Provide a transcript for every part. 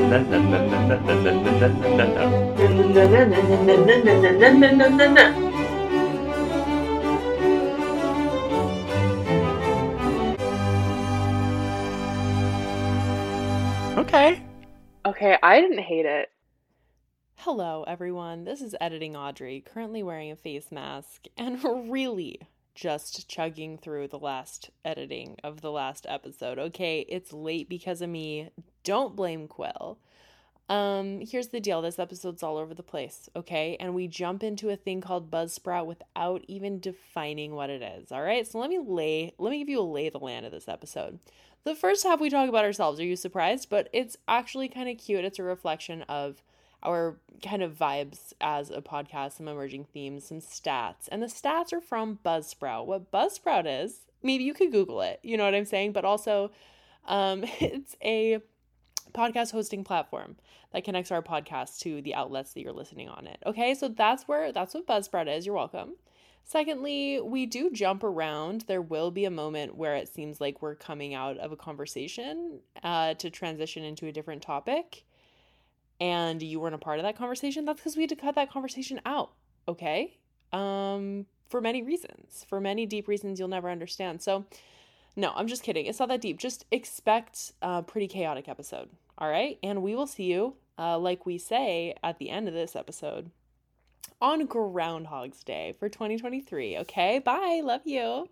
Okay. Okay, I didn't hate it. Hello, everyone. This is Editing Audrey, currently wearing a face mask and really just chugging through the last editing of the last episode. Okay, it's late because of me. Don't blame Quill. Here's the deal. This episode's all over the place, okay? And we jump into a thing called Buzzsprout without even defining what it is, all right? So let me give you a lay of the land of this episode. The first half we talk about ourselves. Are you surprised? But it's actually kind of cute. It's a reflection of our kind of vibes as a podcast, some emerging themes, some stats. And the stats are from Buzzsprout. What Buzzsprout is, maybe you could Google it, you know what I'm saying? But also, it's a podcast hosting platform that connects our podcast to the outlets that you're listening on it. Okay, so that's what Buzzsprout is. You're welcome. Secondly, we do jump around. There will be a moment where it seems like we're coming out of a conversation to transition into a different topic, and you weren't a part of that conversation. That's because we had to cut that conversation out, okay? For many reasons. For many deep reasons you'll never understand. So, no, I'm just kidding. It's not that deep. Just expect a pretty chaotic episode, all right? And we will see you, like we say at the end of this episode, on Groundhog's Day for 2023, okay? Bye. Love you.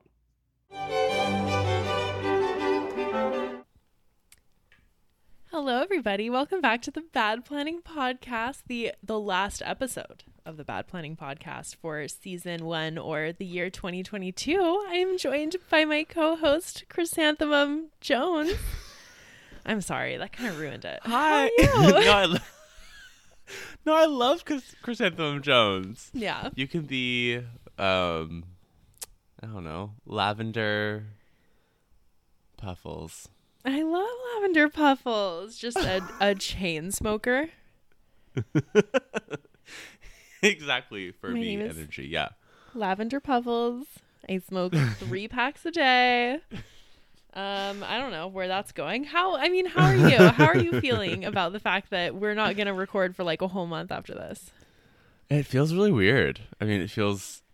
Hello, everybody. Welcome back to the Bad Planning Podcast, the last episode of the Bad Planning Podcast for season 1 or the year 2022. I am joined by my co-host, Chrysanthemum Jones. I'm sorry, that kind of ruined it. Hi. How are you? No, I love Chrysanthemum Jones. Yeah. You can be, I don't know, Lavender Puffles. I love Lavender Puffles. Just a chain smoker. Exactly, for My me name is energy, yeah. Lavender Puffles. I smoke 3 packs a day. I don't know where that's going. How are you? How are you feeling about the fact that we're not going to record for like a whole month after this? It feels really weird. I feel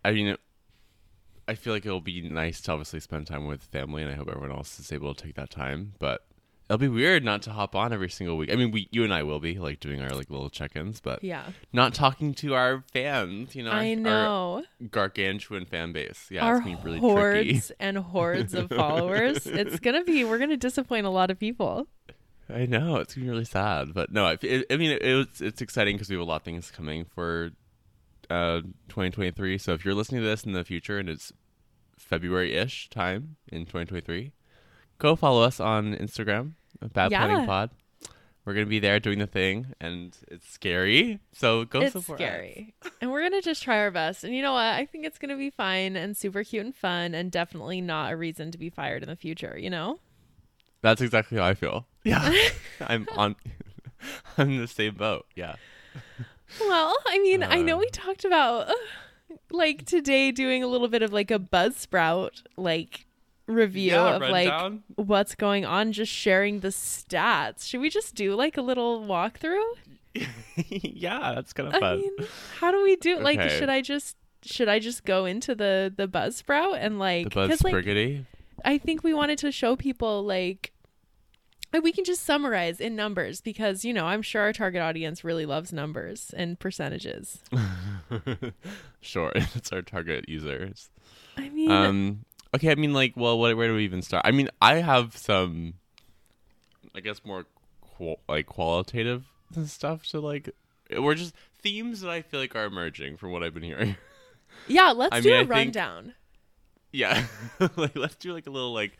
like it'll be nice to obviously spend time with family, and I hope everyone else is able to take that time, but it'll be weird not to hop on every single week. You and I will be like doing our like little check-ins, but yeah, not talking to our fans, I know. Our gargantuan fan base. Yeah, our it's gonna be really hordes tricky. and hordes of followers. We're gonna disappoint a lot of people. I know, it's gonna be really sad, but no, it's exciting because we have a lot of things coming for 2023. So if you're listening to this in the future and it's February-ish time in 2023, go follow us on Instagram, Bad Planning Pod. We're gonna be there doing the thing, and it's scary. So go support us. It's scary, and we're gonna just try our best. And you know what? I think it's gonna be fine and super cute and fun, and definitely not a reason to be fired in the future. You know? That's exactly how I feel. Yeah, I'm in the same boat. Yeah. Well, I know we talked about like today doing a little bit of like a Buzzsprout like review of rundown. Like what's going on, just sharing the stats. Should we just do like a little walkthrough? Yeah, that's kind of fun. How do we do? Like, Okay. should I just go into the Buzzsprout and like The Buzzspriggity? Like, I think we wanted to show people like we can just summarize in numbers because, you know, I'm sure our target audience really loves numbers and percentages. Sure, it's our target users. Okay, where do we even start? I have some, I guess, more qualitative stuff to like. We're just themes that I feel like are emerging from what I've been hearing. Yeah, let's do a rundown. Yeah, let's do like a little like,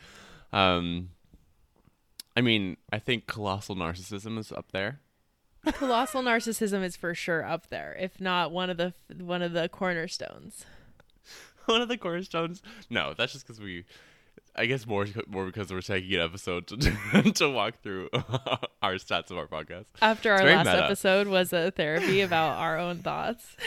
I think colossal narcissism is up there. Colossal narcissism is for sure up there, if not one of the cornerstones. One of the cornerstones? No, that's just because I guess more because we're taking an episode to walk through our stats of our podcast. After our last episode was a therapy about our own thoughts.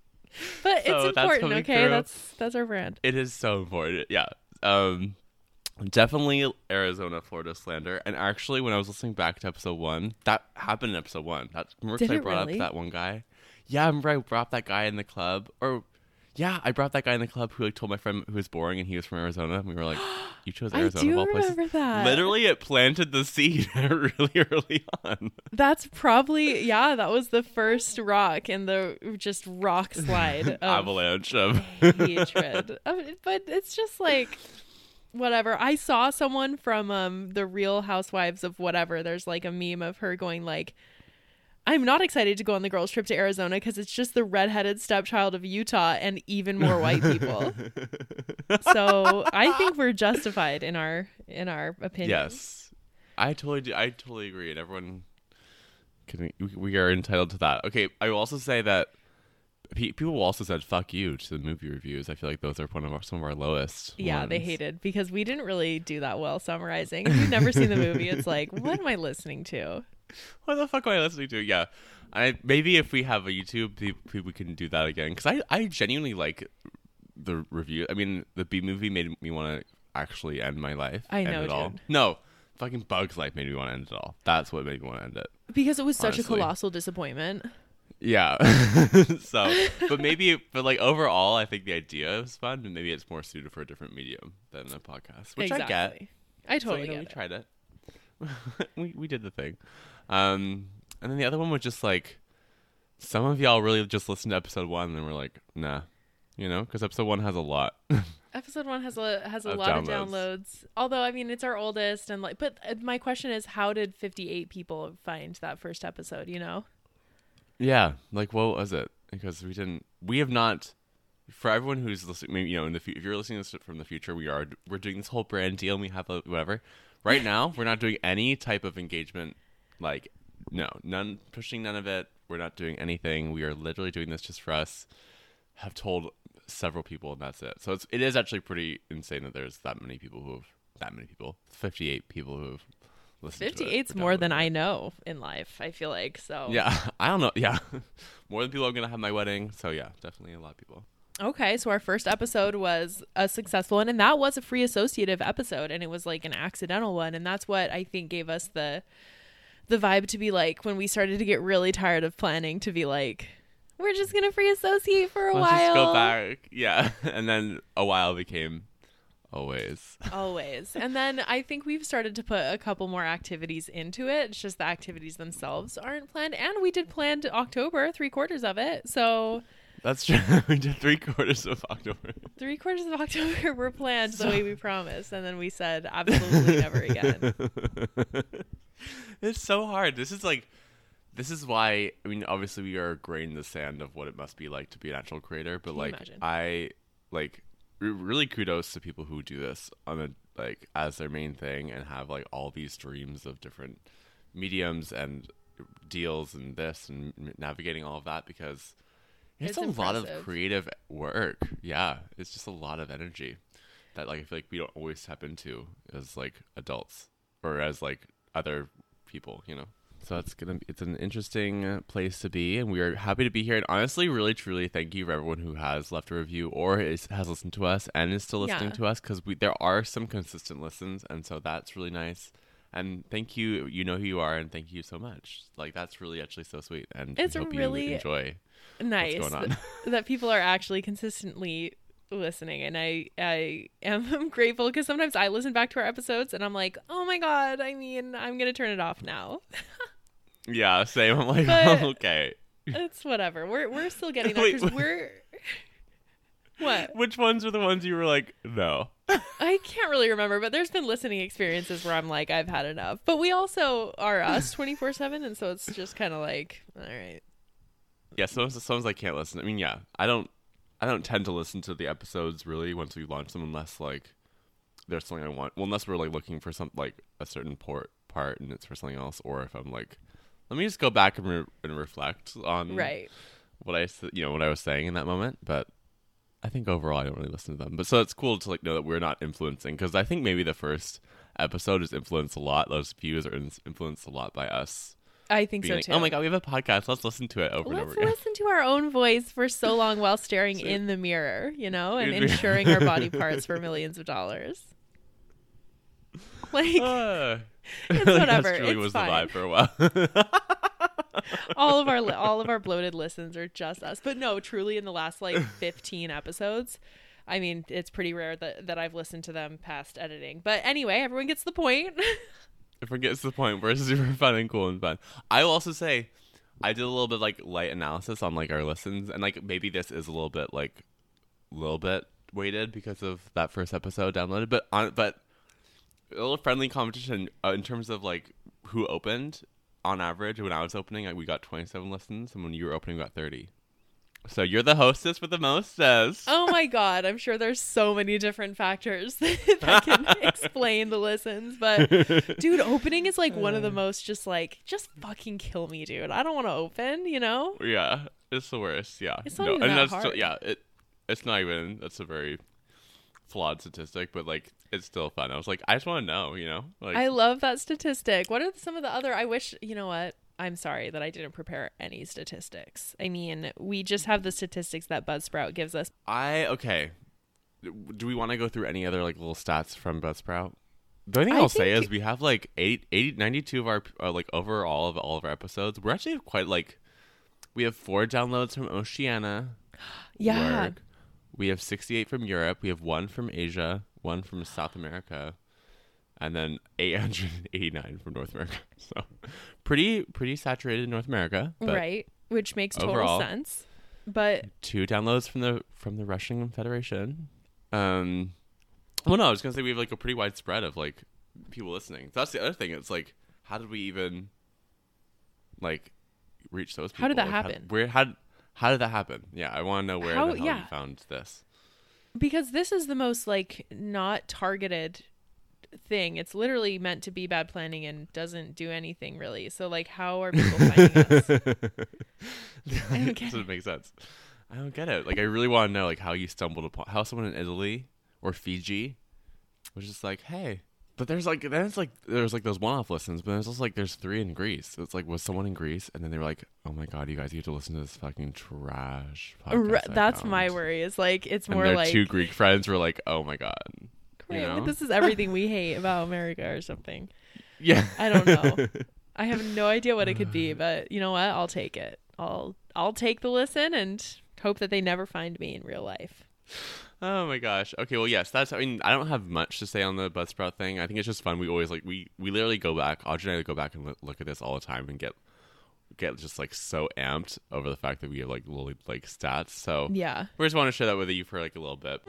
But it's important, okay? That's our brand. It is so important, yeah. Definitely Arizona, Florida slander. And actually, when I was listening back to episode 1, that happened in episode 1. Remember Did I it brought really? up that one guy? Yeah, I remember I brought that guy in the club. I brought that guy in the club who like told my friend who was boring and he was from Arizona. And we were like, you chose Arizona I do of all places. remember that. Literally, it planted the seed really early on. That's probably, that was the first rock in the just rock slide of Avalanche of hatred. But it's just like, whatever. I saw someone from the Real Housewives of whatever. There's like a meme of her going like, I'm not excited to go on the girls' trip to Arizona because it's just the redheaded stepchild of Utah and even more white people. So I think we're justified in our opinion. Yes, I totally agree, and everyone we are entitled to that. Okay, I will also say that people also said "fuck you" to the movie reviews. I feel like those are some of our lowest. Yeah, ones. they hated because we didn't really do that well summarizing. If you've never seen the movie, it's like, what am I listening to? What the fuck am I listening to? Yeah, maybe if we have a YouTube, we can do that again because I genuinely like the review. I mean, the B movie made me want to actually end my life. I know, end it all. dude. No, fucking Bug's Life made me want to end it all. That's what made me want to end it. Because it was such a Honestly. colossal disappointment. Yeah. But like overall, I think the idea is fun, and maybe it's more suited for a different medium than a podcast, which I get. I totally So, get we it. tried it. we did the thing. And then the other one was just like, some of y'all really just listened to episode 1 and were like, nah, because episode 1 has a lot. Episode 1 has a Of lot of downloads. downloads. Although, I mean, it's our oldest, and like, but my question is, how did 58 people find that first episode? Yeah, like what was it? Because we have not. For everyone who's listening, maybe if you're listening to this from the future, we're doing this whole brand deal, and we have whatever. Right now, we're not doing any type of engagement. Like, no, pushing none of it. We're not doing anything. We are literally doing this just for us. Have told several people, and that's it. So it is actually pretty insane that there's that many people 58 people who have listened to it. 58's more than I know in life, I feel like. So Yeah, I don't know. Yeah, more than people are gonna have my wedding. So yeah, definitely a lot of people. Okay, so our first episode was a successful one, and that was a free associative episode, and it was like an accidental one, and that's what I think gave us the vibe to be like, when we started to get really tired of planning, to be like, we're just gonna free associate for a Let's while. just go back. Yeah, and then a while became always. And then I think we've started to put a couple more activities into it. It's just the activities themselves aren't planned, and we did plan October, 3/4 of it, so That's true. We did 3/4 of October. 3/4 of October were planned the way we promised, and then we said absolutely never again. It's so hard. This is why, I mean, obviously we are a grain in the sand of what it must be like to be an actual creator, but Can you like imagine? I like really kudos to people who do this on a like as their main thing and have like all these dreams of different mediums and deals and this and navigating all of that, because it's a lot of impressive. creative work. Yeah, it's just a lot of energy that like I feel like we don't always tap into as like adults or as like other people, So it's an interesting place to be, and we are happy to be here. And honestly, really, truly, thank you for everyone who has left a review or has listened to us and is still listening Yeah. to us, because there are some consistent listens, and so that's really nice. And thank you, you know who you are, and thank you so much. Like that's really actually so sweet, and It's we hope really you enjoy. Nice What's going on? that people are actually consistently listening, and I am grateful, because sometimes I listen back to our episodes and I'm like, oh my god, I mean, I'm gonna turn it off now. Yeah, same. I'm like, But- okay. It's whatever. We're still getting there, Wait, because we're what? Which ones are the ones you were like, no? I can't really remember, but there's been listening experiences where I'm like, I've had enough. But we also are us 24/7, and so it's just kind of like, all right. Yeah, sometimes I can't listen. I mean, yeah, I don't tend to listen to the episodes really once we launch them, unless like there's something I want. Well, unless we're like looking for some like a certain part and it's for something else, or if I'm like, let me just go back and reflect on Right. what I was saying in that moment. But I think overall I don't really listen to them. But so it's cool to like know that we're not influencing, because I think maybe the first episode is influenced a lot. Those views are influenced a lot by us. I think Being so like, too. oh my god, we have a podcast. Let's listen to it over and over Let's again. listen to our own voice for so long while staring So- in the mirror, and In the- insuring our body parts for millions of dollars. Like, it's whatever. That really it's was fine. the vibe for a while. all of our bloated listens are just us. But no, truly, in the last like 15 episodes, I mean, it's pretty rare that I've listened to them past editing. But anyway, everyone gets the point. Everyone gets the point. We're super fun and cool and fun. I will also say, I did a little bit like light analysis on like our listens, and like maybe this is a little bit weighted because of that first episode downloaded, but a little friendly competition in terms of like who opened. On average, when I was opening, like, we got 27 listens, and when you were opening, we got 30. So you're the hostess with the most, says. Oh my god, I'm sure there's so many different factors that can explain the listens. But dude, opening is like one of the most just fucking kill me, dude. I don't want to open, you know? Yeah, it's the worst. Yeah, it's not even that hard. It's not even. That's a very flawed statistic, but like it's still fun. I was like, I just want to know, you know? Like, I love that statistic. What are some of the other? I wish, you know what? I'm sorry that I didn't prepare any statistics. I mean, we just have the statistics that Buzzsprout gives us. Okay. Do we want to go through any other like little stats from Buzzsprout? The only thing I'll say is we have like 92 of our like overall of all of our episodes. We're actually quite like, we have 4 downloads from Oceania. Yeah. Word. We have 68 from Europe. We have 1 from Asia, 1 from South America, and then 889 from North America. So pretty saturated in North America. Right, which makes total sense. But 2 downloads from the Russian Federation. Well, no, I was gonna say we have like a pretty wide spread of like people listening. So that's the other thing. It's like, how did we even like reach those people? How did that like, happen? How did that happen? Yeah, I want to know where the hell you found this. Because this is the most like not targeted thing. It's literally meant to be bad planning and doesn't do anything really. So like, how are people finding us? I don't get it. Doesn't make sense. I don't get it. Like, I really want to know like how you stumbled upon how someone in Italy or Fiji was just like, hey. But there's like there's those one-off listens, but there's also like there's 3 in Greece. It's like, was someone in Greece, and then they were like, oh my god, you guys get to listen to this fucking trash podcast. That's my worry. Is like it's more and their like 2 Greek friends were like, oh my god, you know? This is everything we hate about America or something. Yeah, I don't know. I have no idea what it could be, but you know what? I'll take it. I'll take the listen and hope that they never find me in real life. Oh my gosh. Okay, well, yes, I mean, I don't have much to say on the Buzzsprout thing. I think it's just fun. We always like we literally go back. Audrey and I go back and look at this all the time and get just like so amped over the fact that we have like little like stats. So yeah, we just want to share that with you for like a little bit.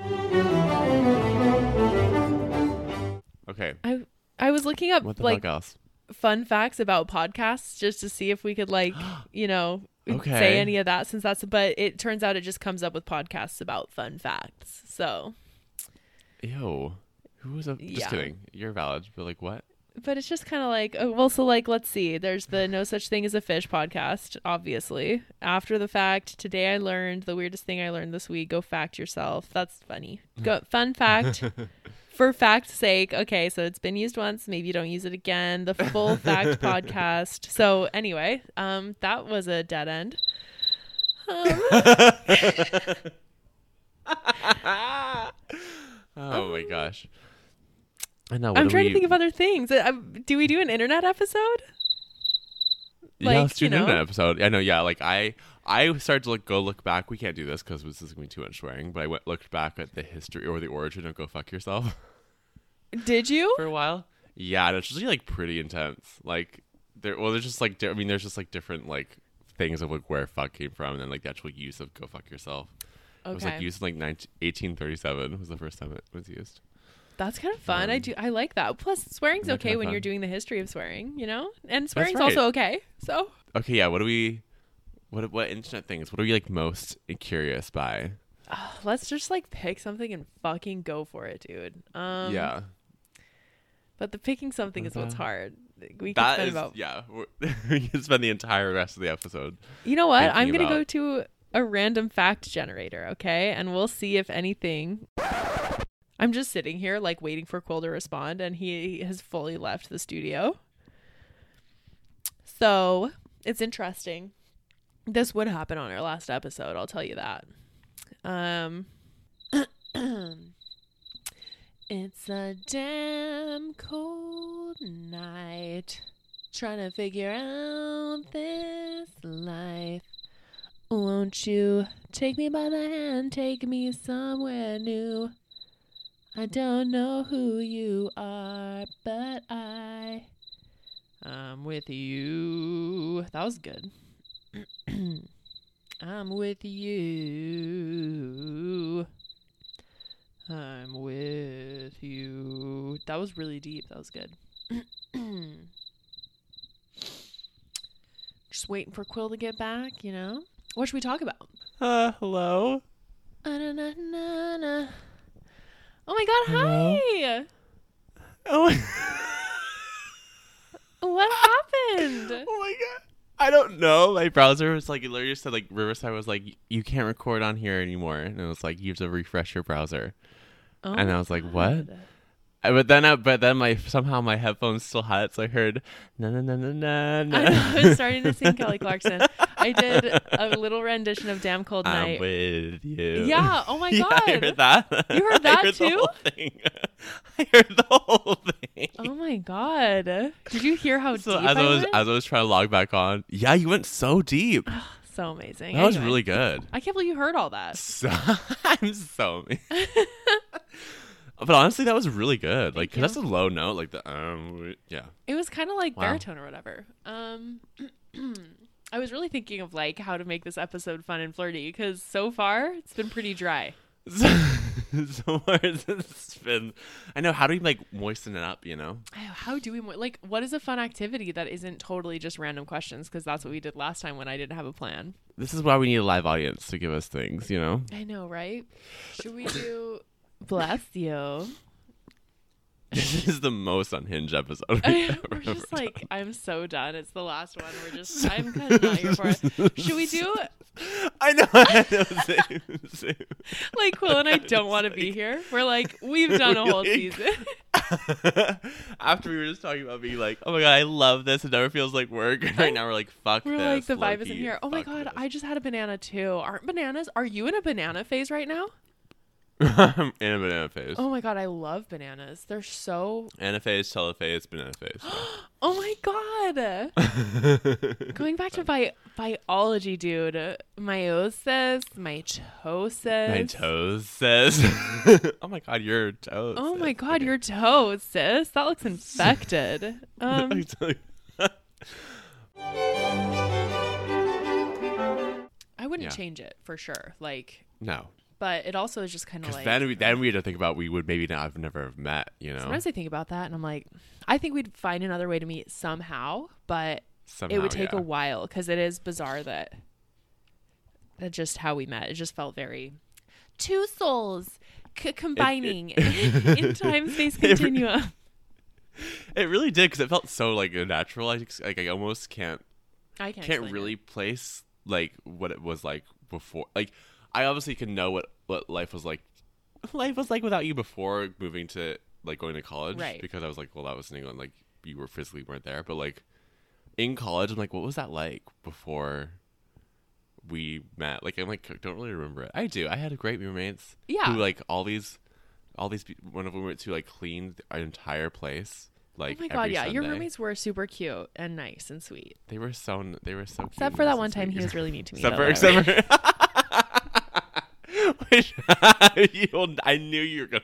Okay. I was looking up what the like fuck else? Fun facts about podcasts just to see if we could like say any of that but it turns out it just comes up with podcasts about fun facts. So ew, who was just kidding, you're valid, but like what? But it's just kind of like, oh, well, so like, let's see, there's the No Such Thing as a Fish podcast, obviously. After the Fact, Today I Learned, The Weirdest Thing I Learned This Week, Go Fact Yourself. That's funny. Fun fact. For fact's sake, okay, so it's been used once, maybe you don't use it again. The Full Fact podcast. So anyway, that was a dead end. Oh my gosh. I know. I'm trying to think of other things. Do we do an internet episode? Yeah, let's do an internet episode. I know. Yeah, like I started to go look back. We can't do this because this is going to be too much swearing. But I looked back at the history or the origin of Go Fuck Yourself. Did you? For a while? Yeah, and it's usually like pretty intense. Like there's just like there's just like different like things of like where fuck came from, and then like the actual use of Go Fuck Yourself. Okay. It was like used in like 1837 was the first time it was used. That's kind of fun. I like that. Plus, swearing's okay when you're doing the history of swearing, you know? And swearing's also okay. So okay, yeah. What internet things? What are you like most curious by? Let's just like pick something and fucking go for it, dude. Yeah. But the picking something is what's hard. We can spend the entire rest of the episode. You know what? I'm gonna go to a random fact generator, okay? And we'll see if anything. I'm just sitting here like waiting for Quill to respond, and he has fully left the studio. So it's interesting. This would happen on our last episode, I'll tell you that. It's a damn cold night, trying to figure out this life. Won't you take me by the hand, take me somewhere new? I don't know who you are, but I'm with you. That was good. I'm with you. I'm with you. That was really deep. That was good. Just waiting for Quill to get back, you know? What should we talk about? Hello? Oh my god, Hello? hi! Oh What happened? Oh my god. I don't know. My browser was like, it literally said like Riverside was like, you can't record on here anymore. And it was like, you have to refresh your browser. Oh and I was like, what? God. But then somehow my headphones still had it, so I heard na na na na na na. I was starting to sing Kelly Clarkson. I did a little rendition of "Damn Cold Night." I'm with you. Yeah. Oh my Yeah, god. I heard that. You heard that I heard too? The whole thing. I heard the whole thing. Oh my god. Did you hear how So deep as I was went? as I was trying to log back on, yeah, you went so deep. So amazing. That was Anyway, really good. I can't believe you heard all that. I'm so But honestly, that was really good. Like, 'cause you. that's a low note. Like yeah. It was kind of like Wow. baritone or whatever. I was really thinking of like how to make this episode fun and flirty because so far it's been pretty dry. So far it's been. I know. How do you like moisten it up? You know. How do we like? What is a fun activity that isn't totally just random questions? Because that's what we did last time when I didn't have a plan. This is why we need a live audience to give us things. You know. I know, right? Should we do? Bless you. This is the most unhinged episode We're just like, I'm so done. It's the last one. I'm kind of not here for it. Should we do I know. Same. like Quill and I don't want to be here? We're like, we've done a whole Really? season. After we were just talking about being like, oh my god, I love this. It never feels like work. And right now we're like, fuck We're this. like, the vibe low-key, isn't here. Oh my fuck god, this. I just had a banana too. Aren't bananas? Are you in a banana phase right now? I'm in a banana phase. Oh my god, I love bananas. They're so. Anaphase, telophase, banana phase. Oh my god. Going back to biology, dude. Meiosis, mitosis. My toes says. Oh my god, your toes. Oh my god, your toes, sis. That looks infected. I wouldn't Yeah. change it for sure. Like, No. but it also is just kind of Because like. then we had to think about we would maybe not have never have met, you know? Sometimes I think about that and I'm like, I think we'd find another way to meet somehow, but Somehow, it would take yeah. a while because it is bizarre that just how we met. It just felt very two souls combining in time space continuum. It really did because it felt so like natural. I almost can't I can't explain really it. place like what it was like before. Like I obviously can know what life was like. Life was like without you before moving to like going to college, Right. Because I was like, well, that was in England. Like you were physically weren't there, but like in college, I'm like, what was that like before we met? Like I'm like don't really remember it. I do. I had great roommates. Yeah. Who like all these one of them went to like clean our entire place. Like Oh my god, every yeah. Your Sunday. roommates were super cute and nice and sweet. They were so cute. Except for that one time he was really mean to me. Except for Which, I knew you were gonna.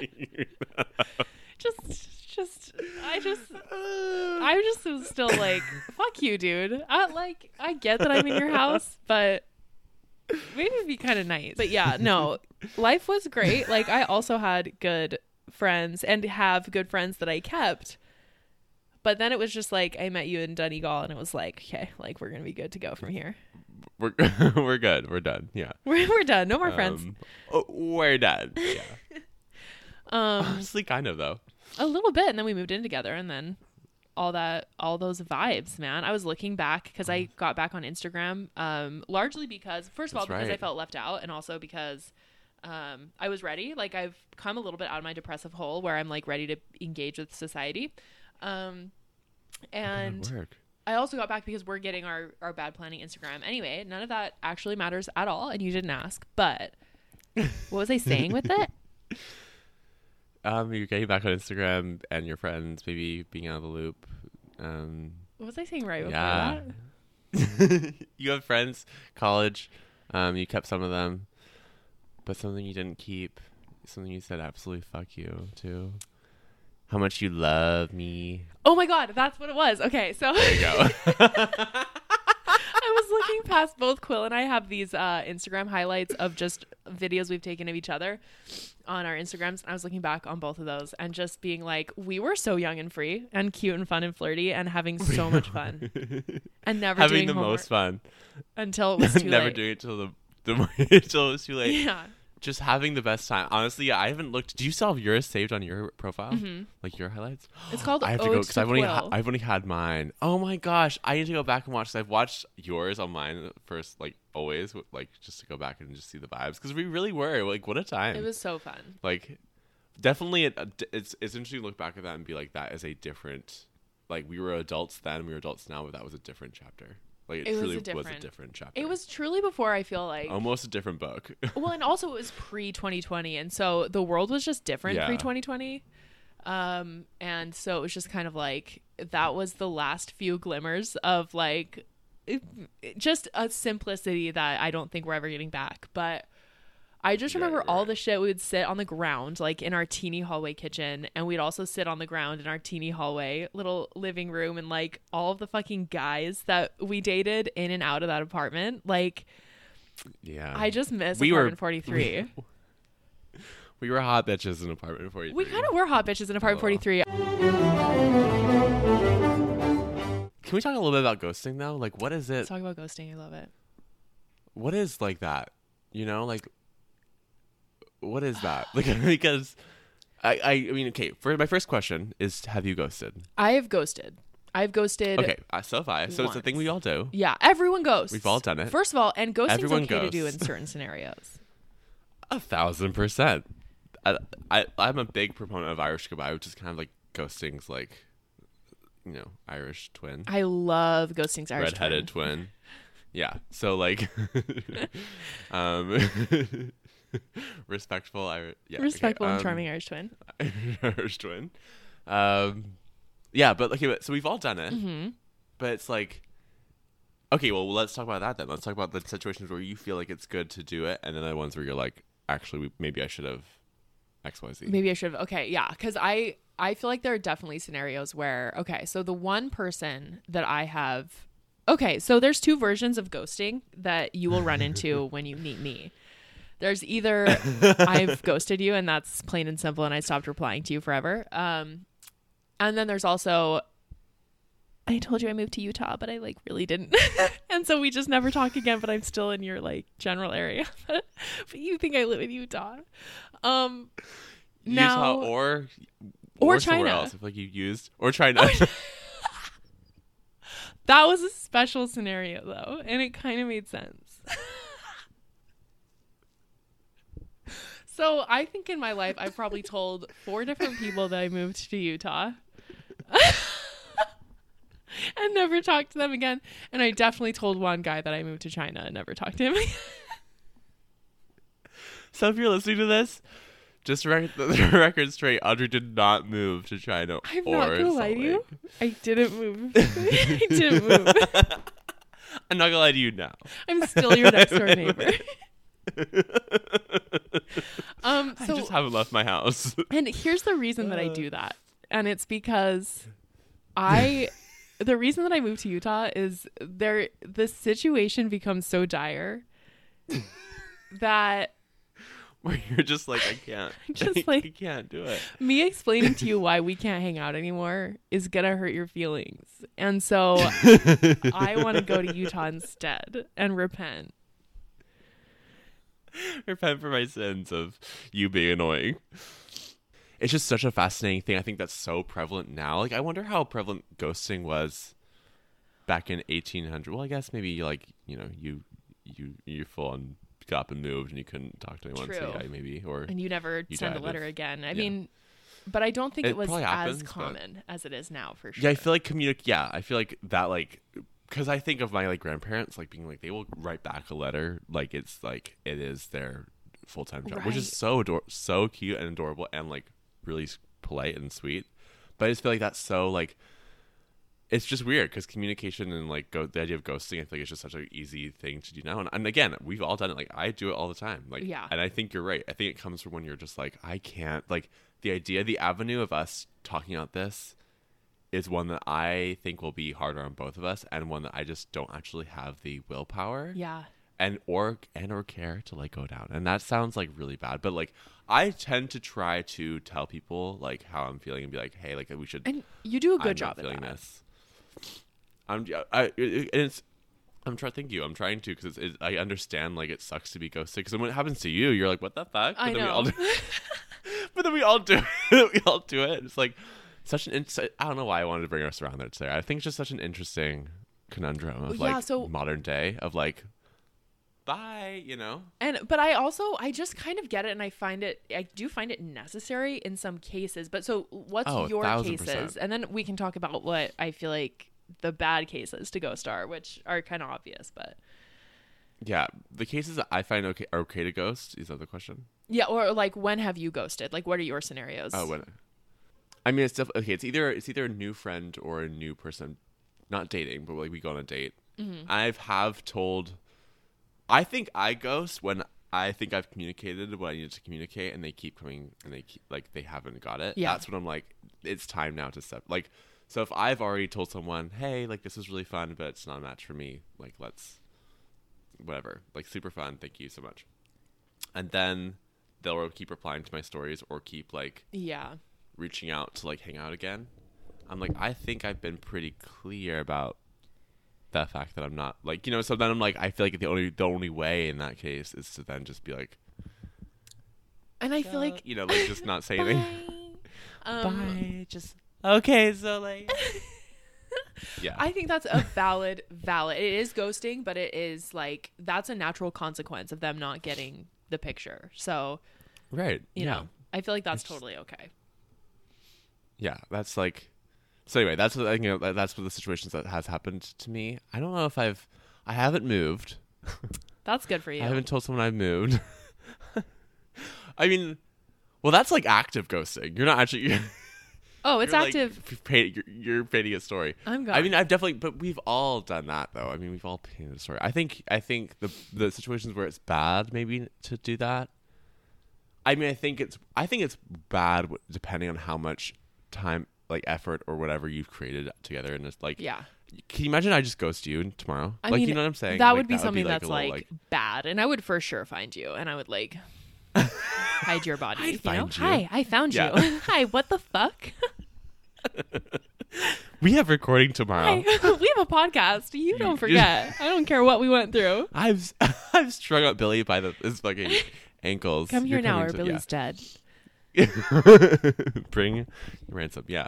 I just was still like, fuck you, dude. I get that I'm in your house, but maybe it'd be kind of nice. But yeah, no, life was great. Like I also had good friends and have good friends that I kept. But then it was just like I met you in Donegal and it was like, okay, like we're gonna be good to go from here. We're good. We're done. Yeah. We're done. No more friends. We're done. Yeah. Honestly, kind of though. A little bit, and then we moved in together, and then all those vibes, man. I was looking back because I got back on Instagram, largely because first of all, That's because I right. felt left out, and also because I was ready. Like I've come a little bit out of my depressive hole where I'm like ready to engage with society. And Good work. I also got back because we're getting our bad planning Instagram. Anyway, none of that actually matters at all, and you didn't ask. But what was I saying with it? you're getting back on Instagram and your friends maybe being out of the loop. What was I saying right before Yeah. that? You have friends, college. You kept some of them, but something you didn't keep. Something you said absolutely fuck you to. How much you love me. Oh my God, that's what it was. Okay, so There you go. I was looking past both Quill and I have these Instagram highlights of just videos we've taken of each other on our Instagrams. And I was looking back on both of those and just being like, we were so young and free and cute and fun and flirty and having so much fun and never Having doing the homework most fun. until it was too Never late. doing it till until it was too late. Yeah. Just having the best time. Honestly, I haven't looked. Do you still have yours saved on your profile? Mm-hmm. Like your highlights? It's called I have to Ode go because to I've only Quill. I've only had mine. Oh my gosh, I need to go back and watch. 'Cause I've watched yours on mine first, like always, like just to go back and just see the vibes because we really were like, what a time. It was so fun. Like, definitely, it's interesting to look back at that and be like, that is a different. Like we were adults then, we were adults now, but that was a different chapter. Like it truly was a different chapter. It was truly before, I feel like. Almost a different book. Well, and also it was pre-2020, and so the world was just different Yeah. pre-2020. And so it was just kind of like that was the last few glimmers of like just a simplicity that I don't think we're ever getting back. But I just remember all the shit we would sit on the ground, like in our teeny hallway kitchen, and we'd also sit on the ground in our teeny hallway little living room, and like all of the fucking guys that we dated in and out of that apartment. Like, Yeah. I just miss We apartment were- 43. We were hot bitches in apartment 43. We kind of were hot bitches in apartment 43. Can we talk a little bit about ghosting though? Like, what is it? Let's talk about ghosting. I love it. What is like that? You know, like, what is that? Like, because I mean, okay. For my first question is, have you ghosted? I have ghosted. I've ghosted. Okay, so have I. So it's a thing we all do. Yeah, everyone ghosts. We've all done it. First of all, and ghosting's Everyone okay to do in ghosts. certain scenarios. 1,000%. I'm a big proponent of Irish goodbye, which is kind of like ghosting's like, you know, Irish twin, I love ghosting's Irish redheaded twin. Yeah. So like, um, respectful Irish. Yeah. Respectful okay, and charming Irish twin. Irish twin. Yeah, but okay, so we've all done it. Mm-hmm. But it's like, okay, well, let's talk about that then. Let's talk about the situations where you feel like it's good to do it, and then the ones where you're like, actually, maybe I should have XYZ. Maybe I should have. Okay, yeah, because I feel like there are definitely scenarios where, okay, so the one person that I have, okay, so there's two versions of ghosting that you will run into when you meet me. There's either I've ghosted you and that's plain and simple and I stopped replying to you forever. And then there's also, I told you I moved to Utah, but I like really didn't. And so we just never talk again, but I'm still in your like general area. But you think I live in Utah. Now, Utah or somewhere China. else. I feel like you used or China. That was a special scenario though, and it kind of made sense. So I think in my life, I've probably told 4 different people that I moved to Utah and never talked to them again. And I definitely told one guy that I moved to China and never talked to him again. So if you're listening to this, just to the record straight, Audrey did not move to China. I'm or not going to Salt lie to you. Lake. I didn't move. I didn't move. I'm not gonna lie to you now. I'm still your next door neighbor. I So just haven't left my house. And here's the reason that I do that. And it's because the reason that I moved to Utah is the situation becomes so dire that Where you're just like, I can't. Just like- I can't do it. me explaining to you why we can't hang out anymore is going to hurt your feelings. And so I want to go to Utah instead and repent. Repent for my sins of you being annoying. It's just such a fascinating thing. I think that's so prevalent now. Like, I wonder how prevalent ghosting was back in 1800. Well, I guess maybe like, you know, you full on got up and moved and you couldn't talk to anyone. True. So yeah, maybe or And you never You send a died letter of- again. I yeah. mean, but I don't think It it was probably happens, as but- common as it is now for sure. yeah, I feel like Yeah, I feel like that like. Because I think of my like grandparents like being like they will write back a letter like it's like it is their full-time job, which is Right. so cute and adorable and like really polite and sweet. But I just feel like that's so like, it's just weird because communication and like the idea of ghosting, I feel like it's just such an easy thing to do now. And again, we've all done it. Like I do it all the time. Like, yeah. And I think you're right. I think it comes from when you're just like, I can't, like the avenue of us talking about this is one that I think will be harder on both of us, and one that I just don't actually have the willpower. Yeah. Or care to like go down. And that sounds like really bad, but like I tend to try to tell people like how I'm feeling and be like, hey, like we should. And you do a good I'm job not at feeling that. this. I'm trying. Thank you. I'm trying to, because I understand like it sucks to be ghosted. Because when it happens to you, you're like, what the fuck? But I know. But then we all do it. We all do it. It's like such an. I don't know why I wanted to bring us around there today. I think it's just such an interesting conundrum of like modern day of like, bye, you know. But I just kind of get it, and I do find it necessary in some cases. But so what's your 1000%. cases? And then we can talk about what I feel like the bad cases to ghost are, which are kind of obvious, but yeah, the cases that I find okay to ghost. Is that the question? Yeah, or like when have you ghosted? Like what are your scenarios? Oh, when? I mean, it's okay. It's either a new friend or a new person, not dating, but like we go on a date. Mm-hmm. I think I ghost when I think I've communicated what I needed to communicate, and they keep coming, and they haven't got it. Yeah. That's when I'm like, it's time now to step. Like, so if I've already told someone, hey, like this is really fun, but it's not a match for me. Like, let's, whatever, like super fun. Thank you so much. And then they'll keep replying to my stories or keep like, reaching out to like hang out again. I'm like, I think I've been pretty clear about the fact that I'm not like, you know, so then I'm like, I feel like the only way in that case is to then just be like, and I feel like, you know, like just not say anything. Bye. Just okay, so like yeah. I think that's a valid it is ghosting, but it is like that's a natural consequence of them not getting the picture. So right. You know, I feel like that's totally okay. Yeah, that's like. So anyway, that's what that's what the situations that has happened to me. I don't know if I haven't moved. That's good for you. I haven't told someone I've moved. I mean, well, that's like active ghosting. You're not actually. Oh, it's active. Like, you're painting a story. I'm gone. I mean, I've definitely, but we've all done that though. I mean, we've all painted a story. I think the situations where it's bad maybe to do that. I mean, I think it's bad depending on how much time, like effort or whatever you've created together, and it's like, yeah. Can you imagine I just ghost you tomorrow? I mean, you know what I'm saying? That like, would be that something would be that's like bad, and I would for sure find you, and I would like hide your body. I'd find you. Hi, I found you. Hi, what the fuck? We have recording tomorrow. We have a podcast. You don't forget. I don't care what we went through. I've strung up Billy by his fucking ankles. Come here now, or Billy's dead. Bring your ransom. Yeah.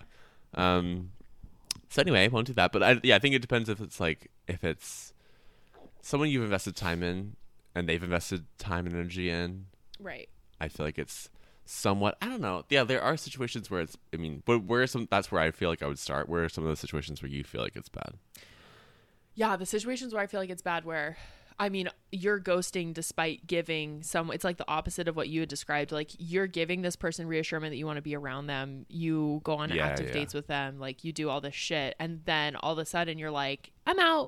So anyway, won't do that. But I think it depends if it's someone you've invested time in and they've invested time and energy in. Right. I feel like it's somewhat, I don't know. Yeah, there are situations where it's, I mean, but that's where I feel like I would start. Where are some of the situations where you feel like it's bad? Yeah, the situations where I feel like it's bad where, I mean, you're ghosting despite giving it's like the opposite of what you had described. Like, you're giving this person reassurance that you want to be around them. You go on active dates with them. Like, you do all this shit. And then all of a sudden you're like, I'm out.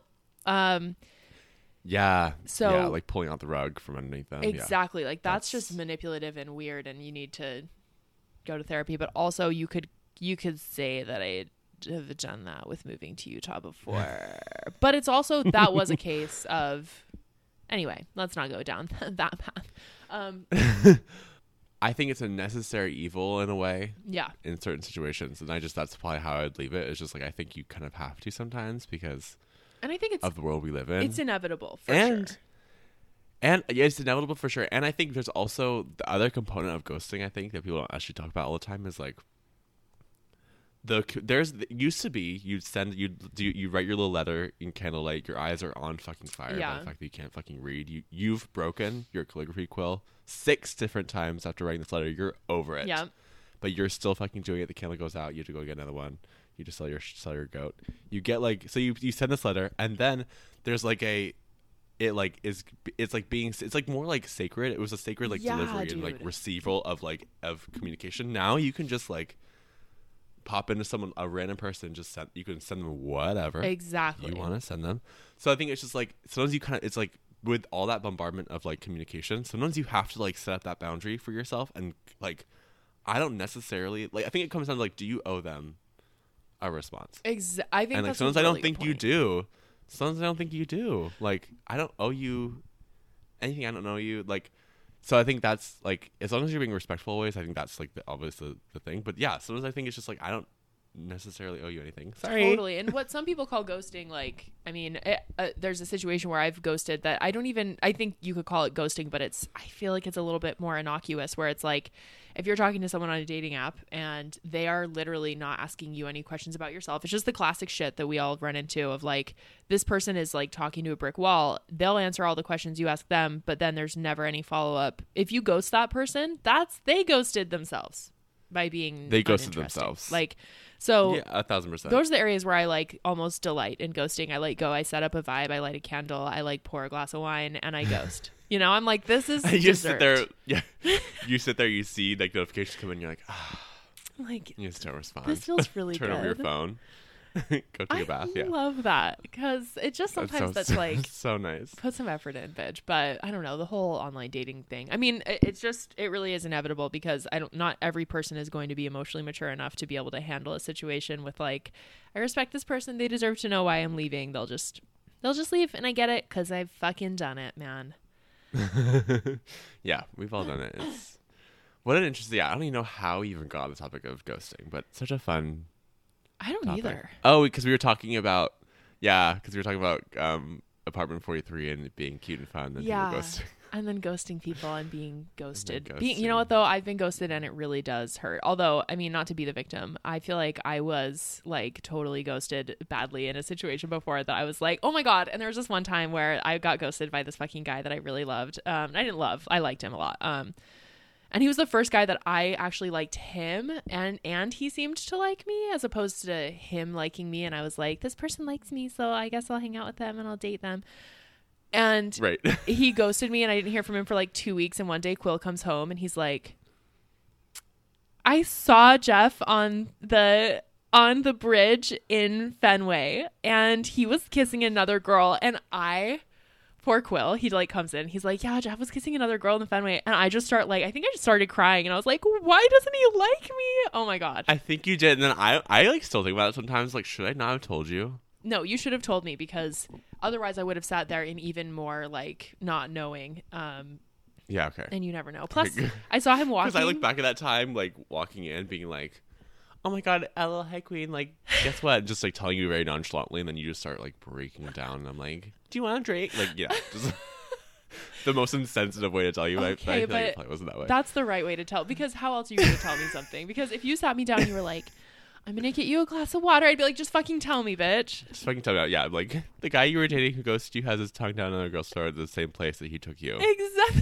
Yeah. So yeah, like pulling out the rug from underneath them. Exactly. Like, that's just manipulative and weird, and you need to go to therapy. But also you could say that I have done that with moving to Utah before. But it's also, that was a case of, anyway, let's not go down that path. I think it's a necessary evil in a way. Yeah. In certain situations. And that's probably how I'd leave it. It's just like, I think you kind of have to sometimes because and I think it's of the world we live in. It's inevitable for sure. And yeah, it's inevitable for sure. And I think there's also the other component of ghosting, I think, that people don't actually talk about all the time is like, used to be you write your little letter in candlelight, your eyes are on fucking fire by the fact that you can't fucking read. You've broken your calligraphy quill 6 different times after writing this letter. You're over it. Yeah. But you're still fucking doing it. The candle goes out. You have to go get another one. You just sell your goat. You get like, so you send this letter, and then there's like it like is it's like being it's like more like sacred. It was a sacred like delivery and like receival of communication. Now you can just like pop into a random person, you can send them whatever exactly you want to send them. So I think it's just like sometimes you kind of, it's like with all that bombardment of like communication, sometimes you have to like set up that boundary for yourself. And like I don't necessarily like, I think it comes down to like, do you owe them a response? I think and like that's sometimes a really I don't think point. you do. Sometimes I don't think you do. Like I don't owe you anything. I don't know you. Like, so I think that's like, as long as you're being respectful always, I think that's like the thing. But yeah, sometimes I think it's just like, I don't necessarily owe you anything. Sorry. Totally. And what some people call ghosting, like, I mean, there's a situation where I've ghosted that I think you could call it ghosting, but I feel like it's a little bit more innocuous, where it's like, if you're talking to someone on a dating app and they are literally not asking you any questions about yourself, it's just the classic shit that we all run into of like, this person is like talking to a brick wall. They'll answer all the questions you ask them, but then there's never any follow-up. If you ghost that person, they ghosted themselves by being they ghosted uninteresting. themselves. Like, so yeah, 1000%. Those are the areas where I like almost delight in ghosting. I like go, I set up a vibe, I light a candle, I like pour a glass of wine, and I ghost. You know, I'm like, this is you deserved. sit there, yeah. You sit there, you see like notifications come in, you're like, like, you just don't respond. This feels really Turn good. over your phone. Go take a bath. Yeah, I love that, because it just sometimes that's like so nice. Put some effort in, bitch. But I don't know, the whole online dating thing. I mean, it really is inevitable, because not every person is going to be emotionally mature enough to be able to handle a situation with like, I respect this person, they deserve to know why I'm leaving. They'll just leave, and I get it, because I've fucking done it, man. Yeah, we've all done it. It's what an interesting. Yeah, I don't even know how we even got on the topic of ghosting, but such a fun. I don't topic. either. Oh, because we were talking about apartment 43 and it being cute and fun. And ghosting. And then ghosting people and being ghosted. Ghosting. You know what though? I've been ghosted and it really does hurt. Although, I mean, not to be the victim, I feel like I was like totally ghosted badly in a situation before that I was like, oh my God. And there was this one time where I got ghosted by this fucking guy that I really loved. I liked him a lot. And he was the first guy that I actually liked him, and he seemed to like me, as opposed to him liking me. And I was like, this person likes me, so I guess I'll hang out with them and I'll date them. And right. He ghosted me, and I didn't hear from him for like 2 weeks. And one day Quill comes home and he's like, I saw Jeff on the bridge in Fenway, and he was kissing another girl. And poor Quill, he like comes in, he's like, yeah, Jeff was kissing another girl in the Fenway. And I just I think I just started crying, and I was like, why doesn't he like me? Oh my God. I think you did. And then I like still think about it sometimes, like, should I not have told you? No, you should have told me, because otherwise I would have sat there in even more like not knowing. Yeah, okay. And you never know. Plus, I saw him walking. Because I look back at that time, like walking in, being like, oh my God, Ella, hi queen, like, guess what? Just like telling you very nonchalantly, and then you just start like breaking down, and I'm like, do you want a drink? Like, yeah, just the most insensitive way to tell you. Okay, I feel but like it probably wasn't that way. That's the right way to tell, because how else are you going to tell me something? Because if you sat me down and you were like, I'm going to get you a glass of water, I'd be like, just fucking tell me, bitch. Just fucking tell me. Yeah, like the guy you were dating who ghosted you has his tongue down another girl's throat at the same place that he took you. Exactly.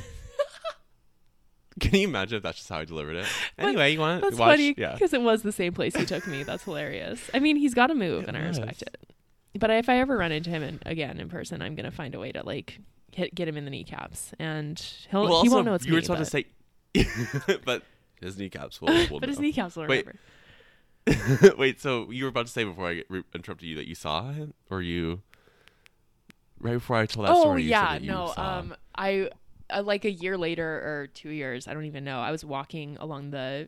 Can you imagine if that's just how I delivered it? Anyway, you want to watch? That's funny, Yeah. because it was the same place he took me. That's hilarious. I mean, he's got to move, and I respect it. But if I ever run into him again in person, I'm going to find a way to like get him in the kneecaps, and he won't know it's me. You were supposed to say, but his kneecaps will but his kneecaps will Wait. remember. Wait, so you were about to say before I interrupted you that you saw him, or you right before I told that story? You said that you saw him. I like a year later or 2 years, I don't even know. I was walking along the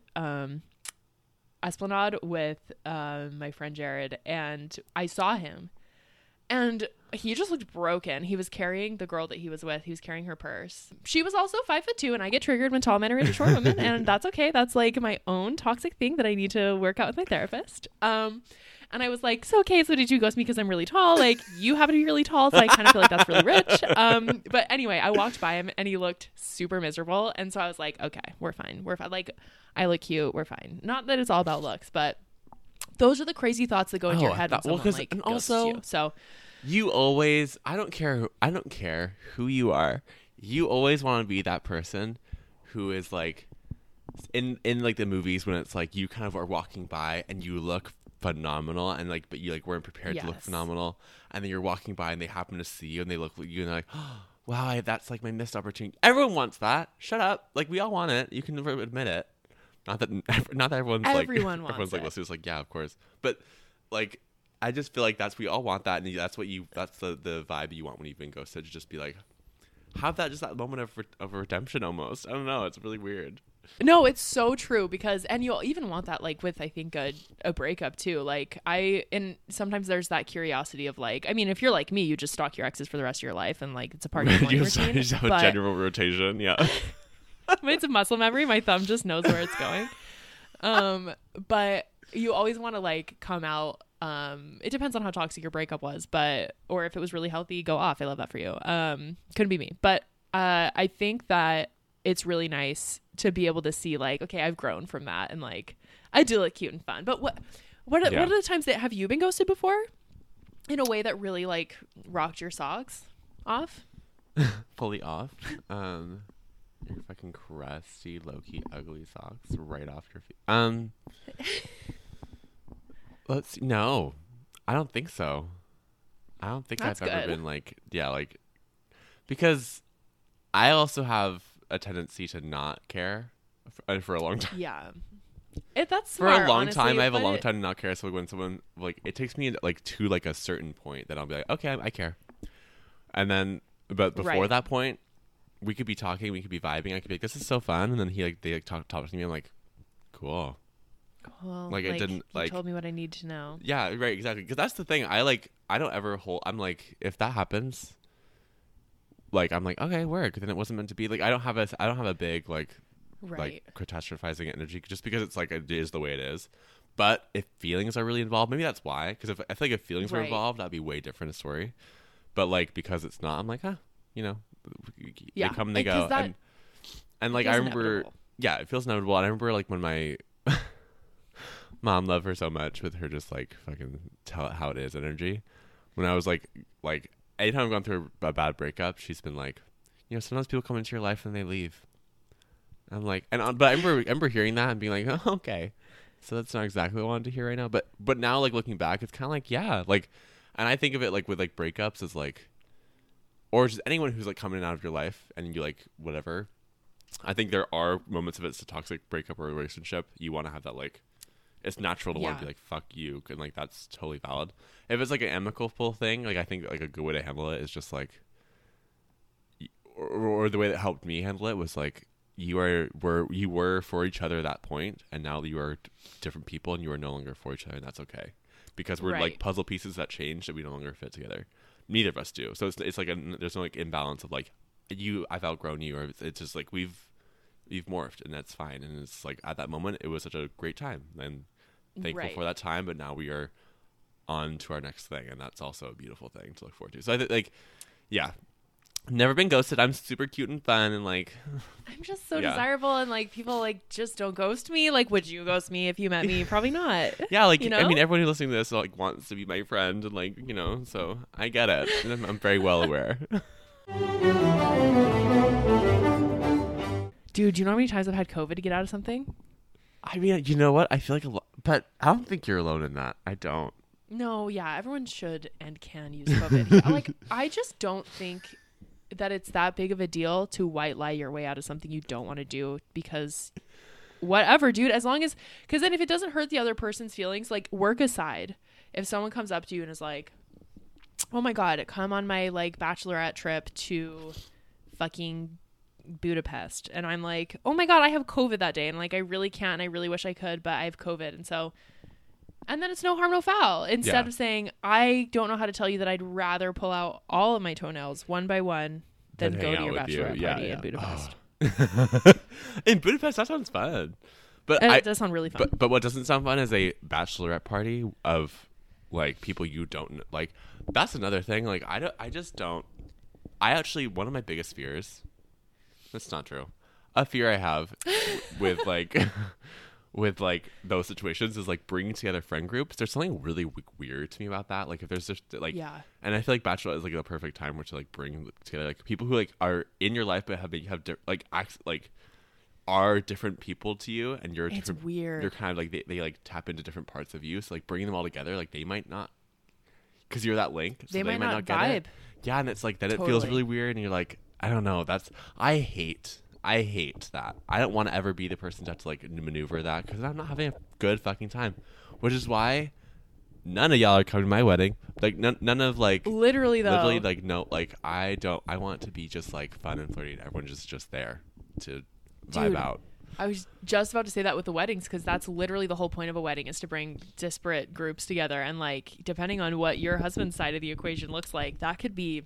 Esplanade with my friend Jared, and I saw him, and he just looked broken. He was carrying the girl that he was with. He was carrying her purse. She was also 5'2", and I get triggered when tall men are into short women, and that's okay. That's like my own toxic thing that I need to work out with my therapist. And I was like, so did you ghost me because I'm really tall? Like, you happen to be really tall, so I kind of feel like that's really rich. But anyway, I walked by him and he looked super miserable. And so I was like, okay, we're fine. Like, I look cute. We're fine. Not that it's all about looks, but those are the crazy thoughts that go into your head when someone like and ghosts also, you. So you always, I don't care who you are. You always want to be that person who is like, in like the movies when it's like you kind of are walking by and you look phenomenal, and like, but you like weren't prepared to look phenomenal, and then you're walking by and they happen to see you and they look at you and they're like, oh, wow, that's like my missed opportunity. Everyone wants that. Shut up. Like, we all want it. You can never admit it. Not that everyone's like, everyone's like, listeners, like, yeah, of course. But like, I just feel like we all want that. And that's the vibe you want when you've been ghosted, to just be like, have that moment of redemption almost. I don't know. It's really weird. No, it's so true, because, and you'll even want that, like, with, I think, a breakup too. Like, and sometimes there's that curiosity of, like, I mean, if you're like me, you just stalk your exes for the rest of your life, and, like, it's a part of your morning routine. You just have a general rotation, yeah. It's a muscle memory. My thumb just knows where it's going. But you always want to, like, come out. It depends on how toxic your breakup was, or if it was really healthy, go off. I love that for you. Couldn't be me. But I think that it's really nice to be able to see, like, okay, I've grown from that, and, like, I do look cute and fun. But what are the times that have you been ghosted before in a way that really, like, rocked your socks off? Fully off. Your fucking crusty, low-key, ugly socks right off your feet. Let's see. No, I don't think so. I don't think I've ever been like, because I also have a tendency to not care for a long time. Yeah. That's smart, for a long honestly, time. I have a long time to not care. So when someone, like, it takes me like to like a certain point that I'll be like, okay, I care. And then, but before that point, we could be talking, we could be vibing. I could be like, this is so fun. And then they talk to me. I'm like, cool. Well, like, it didn't, like, told me what I need to know. Yeah, right, exactly. Because that's the thing. I don't ever hold. I'm like, if that happens, like, I'm like, okay, work. Then it wasn't meant to be. Like, I don't have a big like catastrophizing energy, just because it's like, it is the way it is. But if feelings are really involved, maybe that's why. Because I feel like if feelings were involved, that'd be way different a story. But like, because it's not, I'm like, they come and they go, and like, I remember, inevitable. Yeah, it feels inevitable. And I remember, like, when my mom, loved her so much with her just like fucking tell it how it is energy. When I was like anytime I've gone through a bad breakup, she's been like, sometimes people come into your life and they leave. I'm like, but I remember hearing that and being like, oh, okay, so that's not exactly what I wanted to hear right now. But now, like, looking back, it's kind of like, yeah, like, and I think of it like with like breakups as like, or just anyone who's like coming in and out of your life and you like whatever. I think there are moments of it's a toxic breakup or a relationship. You want to have that, like, it's natural to want to be like, fuck you, and like, that's totally valid. If it's like an amicable thing, like, I think like a good way to handle it is just like, or the way that helped me handle it was like, you were for each other at that point, and now you are different people, and you are no longer for each other, and that's okay, because we're like puzzle pieces that change, that we no longer fit together. Neither of us do. So it's like there's no like imbalance of like, I've outgrown you, or it's just like we've morphed, and that's fine. And it's like, at that moment, it was such a great time, and thankful for that time. But now we are on to our next thing, and that's also a beautiful thing to look forward to. So I think, like, yeah, never been ghosted. I'm super cute and fun, and like, I'm just so desirable, and like, people like just don't ghost me. Like, would you ghost me if you met me? Probably not. Yeah, like, I mean, everyone who's listening to this like wants to be my friend, and like, so I get it. And I'm very well aware. Dude, do you know how many times I've had COVID to get out of something? I mean, you know what? I feel like but I don't think you're alone in that. I don't. No, yeah, everyone should and can use COVID. Like, I just don't think that it's that big of a deal to white lie your way out of something you don't want to do, because whatever, dude, as long as, because then if it doesn't hurt the other person's feelings, like, work aside. If someone comes up to you and is like, oh my God, come on my like bachelorette trip to fucking Budapest, and I'm like, oh my God, I have COVID that day, and like, I really can't, and I really wish I could, but I have COVID, and then it's no harm, no foul. Instead of saying, I don't know how to tell you that I'd rather pull out all of my toenails one by one than go to your bachelorette party in Budapest. Oh. In Budapest, that sounds fun. But it does sound really fun. But what doesn't sound fun is a bachelorette party of like people you don't like. That's another thing. Like, I just don't. I actually, one of my biggest fears. That's not true. A fear I have with like with like those situations is like bringing together friend groups. There's something really weird to me about that. Like, if there's just like, and I feel like bachelor is like the perfect time where to like bring together like people who like are in your life but like are different people to you, and you're it's different. Weird. You're kind of like they like tap into different parts of you. So like bringing them all together, like they might not. because you're that link. So they might not get vibe. it. Yeah, and it's like then it feels Totally. really weird, and you're like, I don't know. I hate that. I don't want to ever be the person to have to like maneuver that because I'm not having a good fucking time, which is why none of y'all are coming to my wedding. Like none of like Literally though. literally like no like I want to be just like fun and flirty. And everyone's just there to vibe Dude. out. I was just about to say that with the weddings, because that's literally the whole point of a wedding, is to bring disparate groups together. And like, depending on what your husband's side of the equation looks like, that could be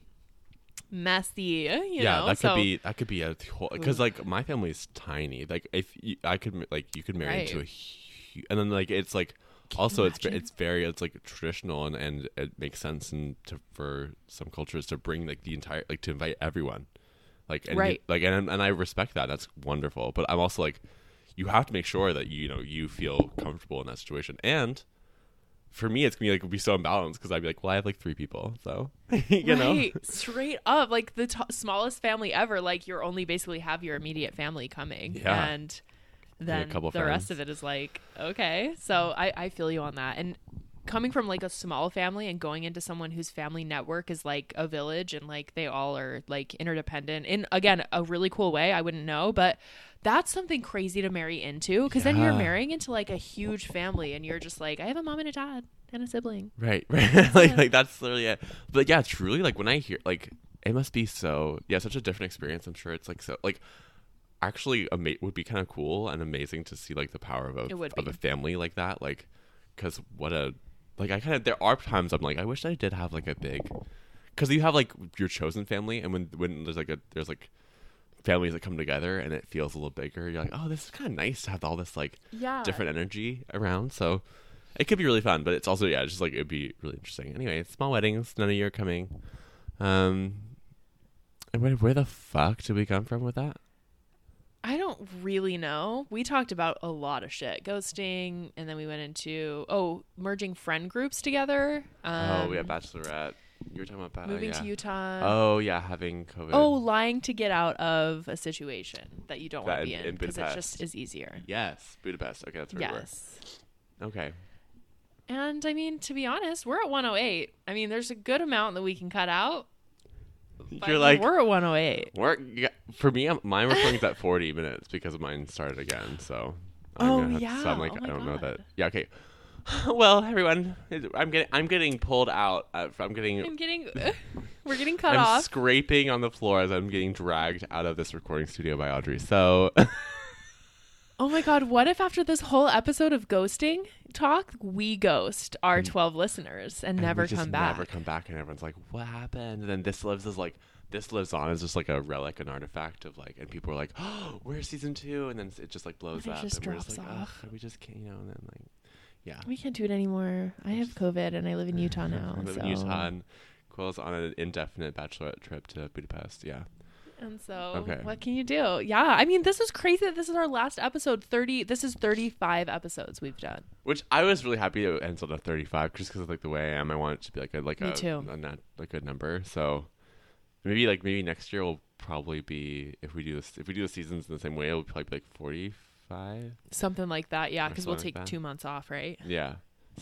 messy. You know? That could be a whole, because like my family's tiny. Like if you, I could like you could marry into a huge, and then like it's like also it's very it's like traditional and it makes sense for some cultures to bring like the entire like to invite everyone. Like and right. and I respect that. That's wonderful. But I'm also like, you have to make sure that you feel comfortable in that situation. And for me, it's gonna be so imbalanced because I'd be like, well, I have like 3 people, so you know, straight up, like the smallest family ever. Like you're only basically have your immediate family coming, and then the friends. rest of it is like okay. So I feel you on that. And coming from like a small family and going into someone whose family network is like a village and like they all are like interdependent in, again, a really cool way. I wouldn't know, but that's something crazy to marry into, because then you're marrying into like a huge family and you're just like, I have a mom and a dad and a sibling. Right. like that's literally it. But yeah, truly, like when I hear like it must be such a different experience. I'm sure it's like so like actually would be kind of cool and amazing to see like the power of a family like that, like because there are times I'm like, I wish I did have like a big, because you have like your chosen family, and when there's like families that come together and it feels a little bigger, you're like, oh, this is kind of nice to have all this like different energy around. So it could be really fun, but it's also it's just like it'd be really interesting. Anyway, small weddings, none of you are coming. And where the fuck did we come from with that? I don't really know. We talked about a lot of shit. Ghosting, and then we went into, merging friend groups together. Bachelorette. You were talking about moving to Utah. Oh, yeah, having COVID. Oh, lying to get out of a situation that you don't want to be in, because it just is easier. Yes, Budapest. Okay, that's where we were. Okay. And, I mean, to be honest, we're at 108. I mean, there's a good amount that we can cut out. You're like, we're at 108. For me, mine recording's at 40 minutes because mine started again. So so I'm like, I don't know that. Yeah. Okay. Well, everyone, I'm getting pulled out. We're getting cut off. I'm scraping on the floor as I'm getting dragged out of this recording studio by Audrey. So. Oh my God, what if after this whole episode of ghosting talk, we ghost our 12 listeners and never come back? Never come back, and everyone's like, what happened? And then this lives on as just like a relic, an artifact of like, and people are like, oh, where's season 2? And then it just like blows up. Just and drops we're just like, off. we just can't, and then like, yeah. We can't do it anymore. I have COVID and I live in Utah now. I live in Utah, and Quill's on an indefinite bachelorette trip to Budapest. Yeah. And so what can you do? Yeah. I mean, this is crazy that this is our last episode. This is 35 episodes we've done. Which I was really happy to end on 35 just because of like the way I am. I want it to be Me too. a good number. So maybe next year will probably be, if we do the seasons in the same way, it'll probably be like 45. Something like that. Yeah. Because we'll take 2 months off, right? Yeah.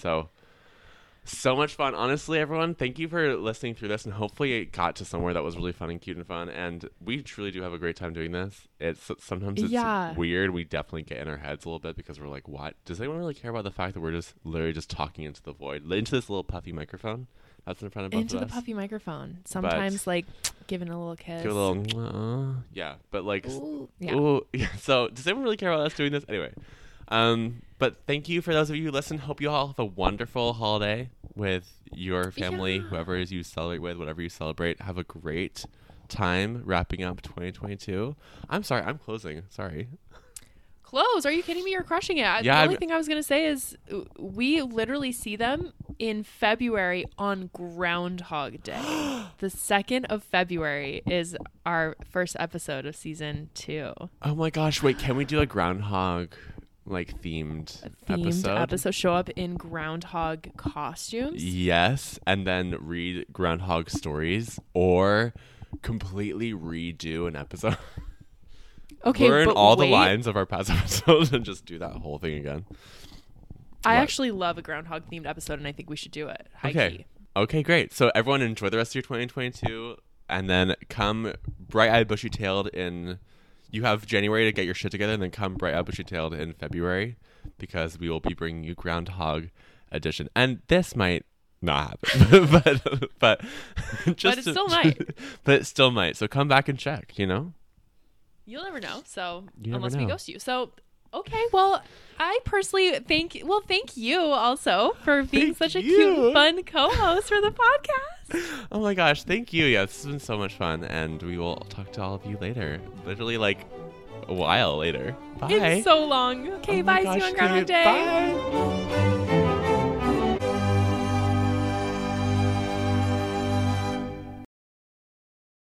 So much fun. Honestly, everyone, thank you for listening through this, and hopefully it got to somewhere that was really fun and cute and fun. And we truly do have a great time doing this. Sometimes it's weird. We definitely get in our heads a little bit because we're like, what? Does anyone really care about the fact that we're just literally just talking into the void, into this little puffy microphone that's in front of both of us? Into the puffy microphone. Sometimes like giving a little kiss. Give a little, yeah. But like, ooh, yeah. Ooh, yeah. So does anyone really care about us doing this? Anyway. But thank you for those of you who listen. Hope you all have a wonderful holiday with your family, whoever it is you celebrate with, whatever you celebrate. Have a great time wrapping up 2022. I'm sorry, I'm closing. Sorry. Close? Are you kidding me? You're crushing it. Yeah, the only thing I was going to say is we literally see them in February on Groundhog Day. The 2nd of February is our first episode of season 2. Oh my gosh. Wait, can we do a groundhog themed episode? Show up in groundhog costumes? Yes. And then read groundhog stories or completely redo an episode. Okay, learn all the lines of our past episodes and just do that whole thing again. I actually love a groundhog themed episode, and I think we should do it. Okay. Okay, great. So everyone enjoy the rest of your 2022, and then come bright-eyed, bushy-tailed in... You have January to get your shit together, and then come bright-eyed, bushy-tailed in February, because we will be bringing you Groundhog Edition. And this might not happen, but just it still might. But it still might. So come back and check, you know? You'll never know. So You never unless we know. ghost you. So okay, well, I personally thank you also for being Thank such a you. cute, fun co-host for the podcast. Oh my gosh, thank you. Yeah, this has been so much fun, and we will talk to all of you later. Literally, like, a while later. Bye. It's so long. Okay, Oh my bye. See you gosh, on Groundhog Kate. Day. Bye.